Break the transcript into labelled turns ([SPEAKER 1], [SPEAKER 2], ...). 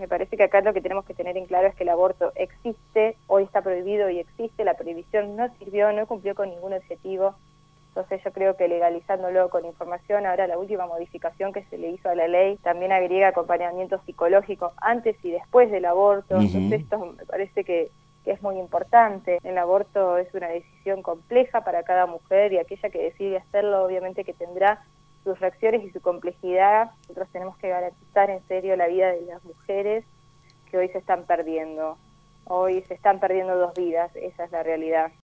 [SPEAKER 1] Me parece que acá lo que tenemos que tener en claro es que el aborto existe, hoy está prohibido y existe, la prohibición no sirvió, no cumplió con ningún objetivo. Entonces yo creo que legalizándolo con información, ahora la última modificación que se le hizo a la ley también agrega acompañamiento psicológico antes y después del aborto. Entonces esto me parece que es muy importante. El aborto es una decisión compleja para cada mujer y aquella que decide hacerlo obviamente que tendrá sus reacciones y su complejidad. Nosotros tenemos que garantizar en serio la vida de las mujeres que hoy se están perdiendo. Hoy se están perdiendo 2 vidas, esa es la realidad.